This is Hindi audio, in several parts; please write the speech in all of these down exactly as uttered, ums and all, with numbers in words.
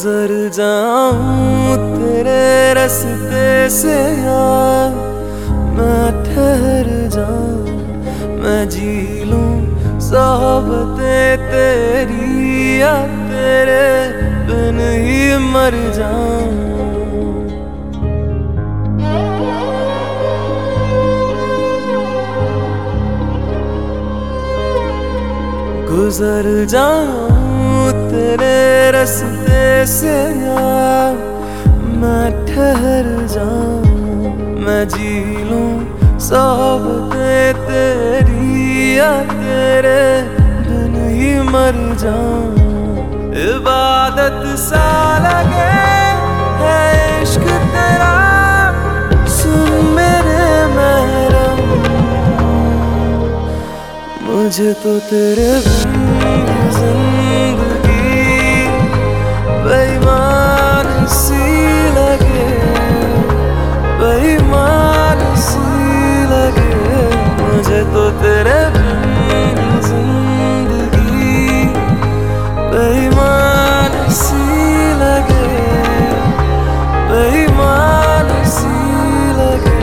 गुजर जाऊं तेरे रास्ते से यार, मैं ठहर जाऊं, मैं जी लूं सोहबतें तेरी, या तेरे बिन ही मर जाऊं। गुजर जाऊं तेरे रास्ते से यार, मैं ठहर जाऊं, मैं जी लूं सोहबतें तेरी, या तेरे बिन ही मर जाऊं। इबादत सा लगे है इश्क तेरा, सुन मेरे महरम, मुझे तो तेरे बिन जिंदगी बेईमान सी लगे, बेईमान सी लगे, मुझे तो तेरे बिन जिंदगी बेईमान सी लगे, बेईमान सी लगे।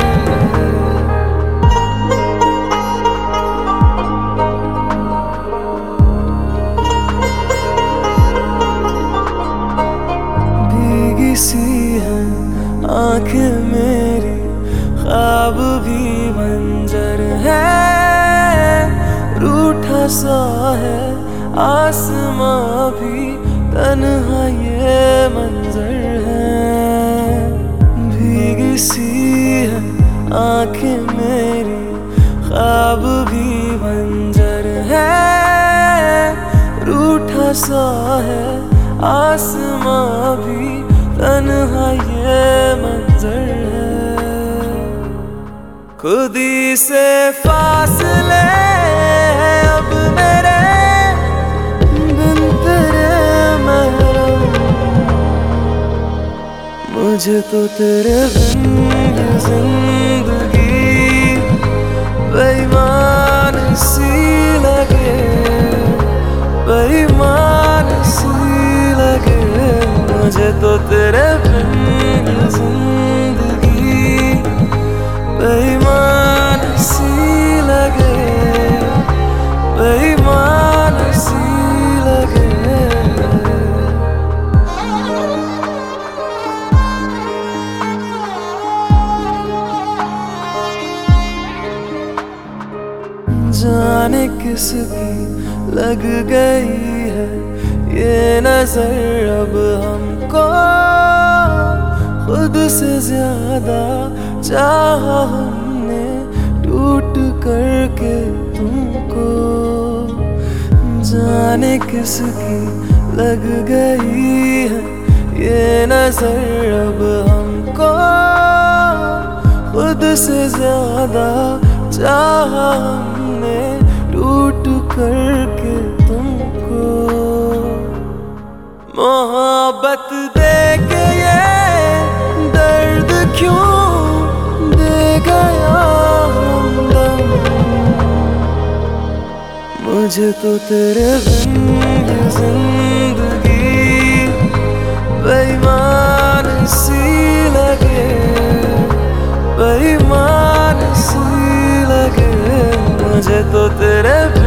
सी है आंखें मेरी, ख्वाब भी मंजर है, रूठा सा है आसमां भी, तन्हा ये मंजर है। भीगी सी है आंखें मेरी, ख्वाब भी मंजर है, रूठा सा है आसमां भी, तन्हा ये मंजर है। खुद ही से फासले हैं अब मेरे बिन तेरे महरम, मुझे तो तेरे बिन जिंदगी बेईमान सी लगे, बेईमान सी लगे, मुझे तो तेरे बिन जिंदगी बेईमान सी लगे, बेईमान सी लगे। जाने किसकी लग गई है ये नजर अब हमको, खुद से ज्यादा चाहा हमने टूट करके तुमको। जाने किसकी लग गई है ये नजर अब हमको, खुद से ज्यादा चाहा हमने टूट करके तुमको। मोहब्बत दे के ये दर्द क्यों दे गया हमदम, मुझे तो तेरे बिन जिंदगी बेईमान सी लगे, बेईमान सी लगे, मुझे तो तेरे